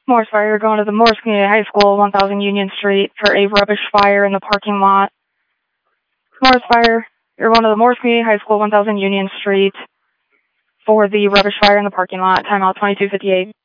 Morris Fire, you're going to the Morris Community High School, 1000 Union Street, for a rubbish fire in the parking lot. Morris Fire, you're going to the Morris Community High School, 1000 Union Street, for the rubbish fire in the parking lot. Timeout 22:58.